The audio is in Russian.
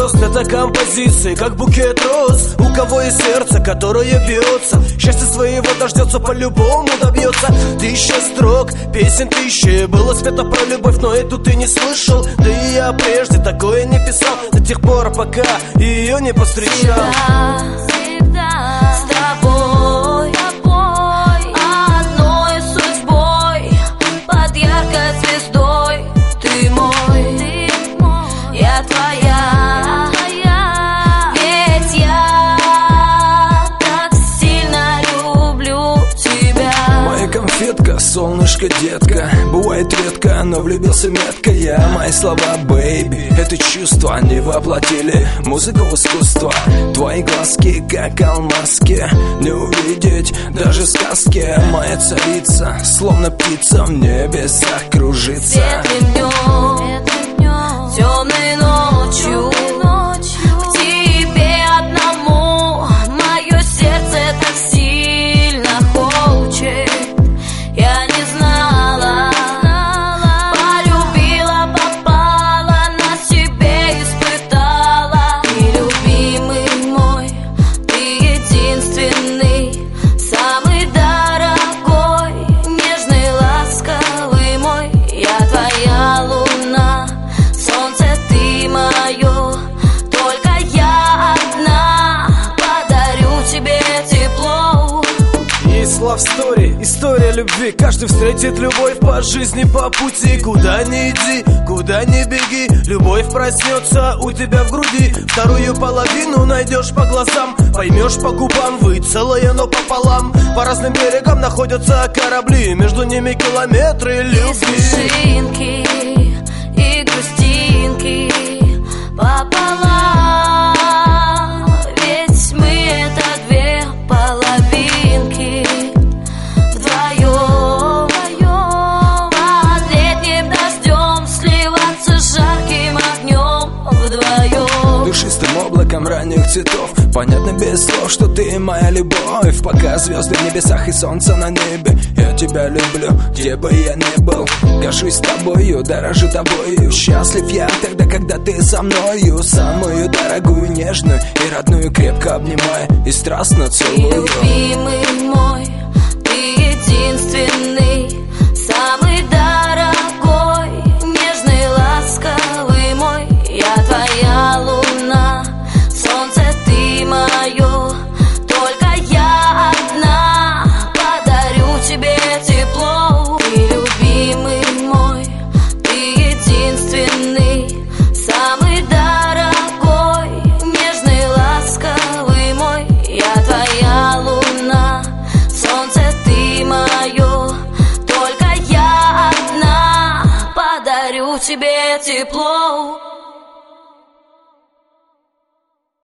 звезд, это композиции, как букет роз. У кого есть сердце, которое бьется, счастье своего дождется, по-любому добьется. Тысяча строк, песен тысячи, было спето про любовь, но эту ты не слышал. Да и я прежде такое не писал, до тех пор, пока ее не повстречал. Всегда с тобой, одной судьбой, под яркой звездой. Ты мой, я твоя, ведь я так сильно люблю тебя. Моя конфетка, солнышко, детка, бывает редко, но влюбился метко я. Мои слова, бэйби, это чувство не воплотили музыку в искусство. Твои глазки, как алмазки, не увидеть даже в сказке. Моя царица, словно птица в небесах кружится. Светлым днем, темной ночью, к тебе одному мое сердце так сильно хочет. Я не знала, полюбила, попала, на себе испытала. Ты любимый мой, ты единственный, самый дорогой, нежный, ласковый мой. Я твоя луна, солнце ты мое, только я одна подарю тебе тепло. Есть love story, история любви. Каждый встретит любовь по жизни, по пути. Куда ни иди, куда ни беги, любовь проснется у тебя в груди. Вторую половину найдешь по глазам, поймешь по губам. Вы целое, но пополам. По разным берегам находятся корабли, между ними километры И любви. смешинки, и грустинки пополам, ведь мы это две половинки. Вдвоем, под летним дождем, сливаться жарким огнем. Вдвоем. Душистым облаком ранних цветов, понятно без слов, что ты моя любовь. Пока звезды в небесах и солнце на небе, я тебя люблю, где бы я ни был. Горжусь тобою, дорожу тобою. Счастлив я тогда, когда ты со мною. Самую дорогую, нежную и родную крепко обнимаю и страстно Ты целую. любимый мой, ты единственный, самый дорогой, нежный, ласковый мой. Я твоя луна, солнце ты мое, только я одна подарю тебе тепло. Ты любимый мой, ты единственный, самый дорогой, нежный, ласковый мой. Я твоя луна, солнце ты мое, только я одна подарю тебе тепло.